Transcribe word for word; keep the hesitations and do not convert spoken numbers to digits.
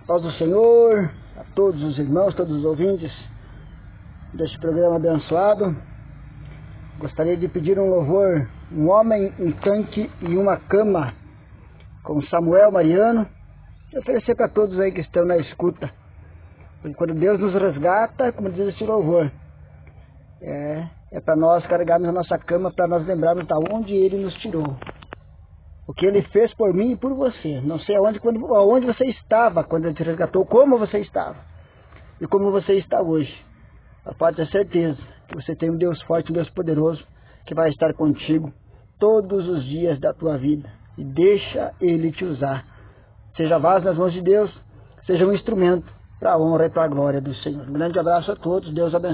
Paz do Senhor, a todos os irmãos, todos os ouvintes deste programa abençoado. Gostaria de pedir um louvor, um homem, um tanque e uma cama, com Samuel Mariano, e oferecer para todos aí que estão na escuta. Porque quando Deus nos resgata, como diz esse louvor, é, é para nós carregarmos a nossa cama, para nós lembrarmos de onde Ele nos tirou. O que Ele fez por mim e por você. Não sei aonde, quando, aonde você estava quando Ele te resgatou, como você estava e como você está hoje. Mas pode ter certeza que você tem um Deus forte, um Deus poderoso, que vai estar contigo todos os dias da tua vida. E deixa Ele te usar. Seja vaso nas mãos de Deus, seja um instrumento para a honra e para a glória do Senhor. Um grande abraço a todos, Deus abençoe.